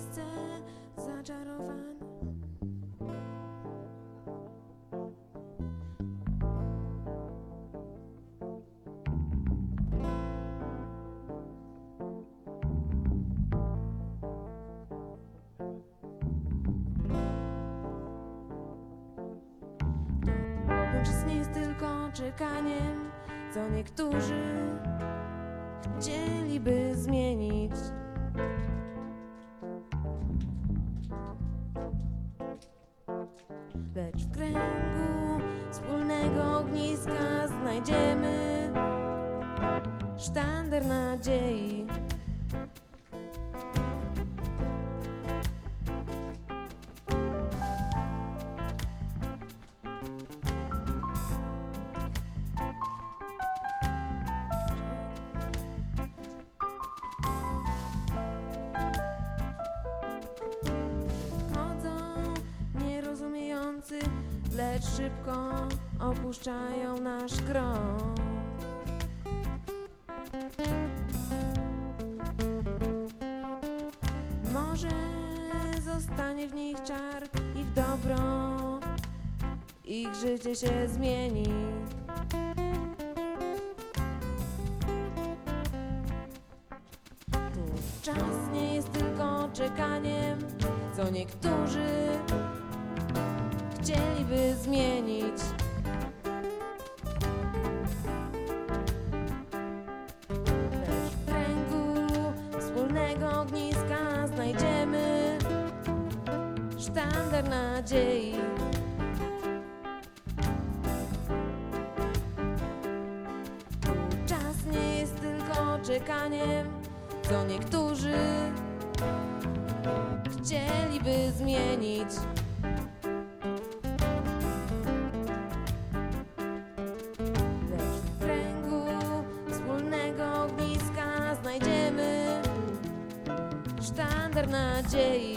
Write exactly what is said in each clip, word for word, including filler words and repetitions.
miejsce zaczarowane. Łączyć nie jest tylko czekaniem, co niektórzy chcieliby zmienić. Lecz w kręgu wspólnego ogniska znajdziemy sztandar nadziei. Lecz szybko opuszczają nasz krąg. Może zostanie w nich czar, ich dobro, ich życie się zmieni. Tu czas nie jest tylko czekaniem, co niektórzy chcieliby zmienić. Lecz w kręgu wspólnego ogniska znajdziemy sztandar nadziei. Czas nie jest tylko czekaniem, co niektórzy chcieliby zmienić. Znajdziemy sztandar nadziei.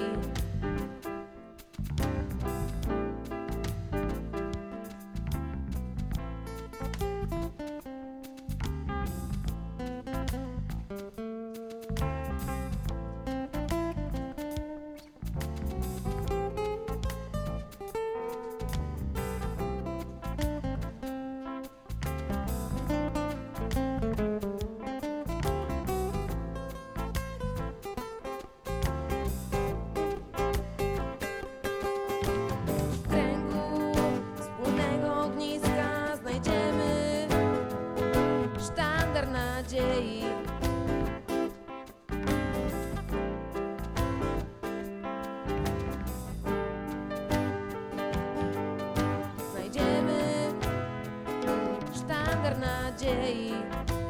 Nadziei. Znajdziemy sztandar nadziei.